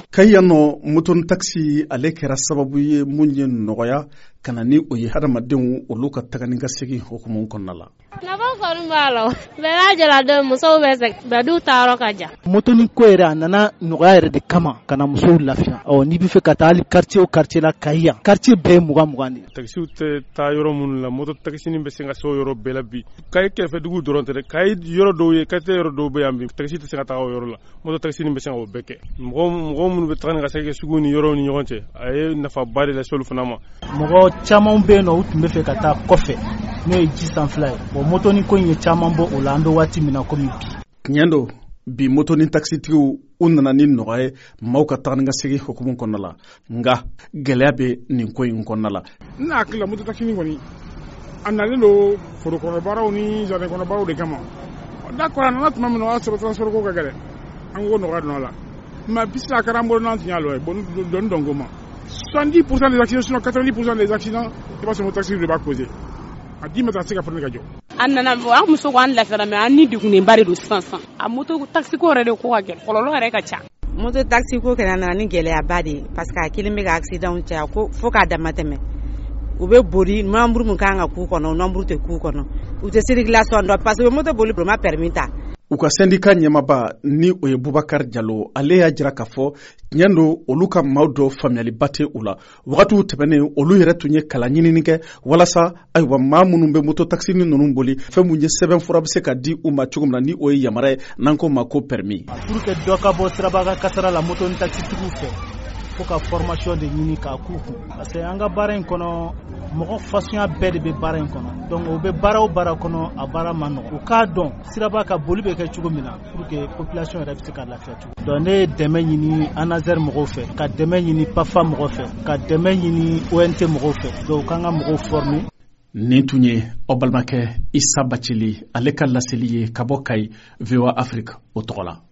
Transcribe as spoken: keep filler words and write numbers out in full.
Kayano moton taxi ale kɛra sababu ye mun ye nɔgɔya kana ni o ye hadamadenw olu ka tagani ka segin hukumu kɔnɔna la. Nafa kɔni b'a la bɛɛ lajɛlen don musow bɛ sɛgɛn bɛɛ du taayɔrɔ ka jan. Motoni ko yɛrɛ a nana nɔgɔya yɛrɛ de kama kana musow lafiya. Ɔ n'i bɛ fɛ ka taa hali quartier o quartier la Kayi yan quartier bɛɛ ye mugan mugan de. Taxi tɛ taa yɔrɔ minnu la moto taxi bɛ se ka se o yɔrɔ bɛɛ la bi. Kayi kɛrɛfɛ dugu dɔrɔn tɛ dɛ Kayi yɔrɔ dɔw ye quartier yɔrɔ dɔw bɛ yan bi taxi tɛ se ka taa o yɔrɔ la moto taxi bɛ se ka o bɛɛ kɛ. Mɔgɔ mɔgɔ minnu bɛ taga ni ka segin sugu ni yɔrɔw ni ɲɔgɔn cɛ a ye nafaba de lase olu fana ma. Mɔgɔ caman bɛ yen nɔ u tun bɛ fɛ ka taa kɔfɛ n'o ye ji sanfɛla ye bon motoni ko in ye caman bɔ o la an bɛ waati min na komi bi. Tiɲɛ don bi motoni taxitigiw u nana ni nɔgɔya ye maaw ka taga ni ka segin hukumu kɔnɔna la nka gɛlɛya bɛ nin ko in kɔnɔna la. Ne hakili la moto taxi kɔni a nalen don forokɔnɔbaaraw ni jardin kɔnɔbaaraw de kama d'accord a nana tuma min na o y'a sɔrɔ transport ko ka gɛlɛn an ko nɔgɔya donna a la mais bis a kɛra an bolo n'an tun y'a lɔ ye bon dɔɔni dɔɔni ko ma soixante-dix pour cent des accidents sinon quatre-vingt-dix pour cent des accidents i b'a sɔrɔ moto taxi de b'a causer a dix mètres a se ka permis ka jɔ. An nana an muso ko an lafiyara mais an ni degunenba de don sisan sisan a moto taxi ko yɛrɛ de ko ka gɛlɛn kɔlɔlɔ yɛrɛ ka ca. Moto taxi ko kɛra nana ni gɛlɛyaba de parce que a kelen bɛ ka accident caya ko fo k'a dama tɛmɛ u bɛ boli nombre min kan ka k'u kɔnɔ nombre tɛ k'u kɔnɔ u tɛ circulation dɔn parce que u bɛ moto boli ma permis ta. U ka syndicat ɲɛmaba ni o ye Bubakar Jalo ale y'a jira k'a fɔ tiɲɛ don olu ka maaw dɔ faamuyaliba tɛ u la wagatiw tɛmɛnen olu yɛrɛ tun ye kalan ɲinini kɛ walasa ayiwa maa minnu bɛ moto taxi ninnu boli fɛn mun ye sɛbɛn fura bɛ se ka di u ma cogo min na ni o ye yamaruya ye n'an ko ma ko permis. Pour que dɔ ka bɔ siraba kan kasara la moto taxi tigiw fɛ fo ka formation de ɲini k'a k'u kun parce que an ka baara in kɔnɔ mɔgɔ fasunya bɛɛ de bɛ baara in kɔnɔ donc o bɛ baara o baara kɔnɔ a baara ma nɔgɔ u k'a dɔn siraba ka boli bɛ kɛ cogo min na pour que population yɛrɛ bɛ se ka lafiya cogo donc ne ye dɛmɛ ɲini ANASER mɔgɔw fɛ ka dɛmɛ ɲini PAFA mɔgɔw fɛ ka dɛmɛ ɲini O N T mɔgɔw fɛ donc k'an ka mɔgɔw former. Nin tun ye aw balimakɛ Isa Bacili ale ka laseli ye ka bɔ Kayi V O A Afrique o tɔgɔ la.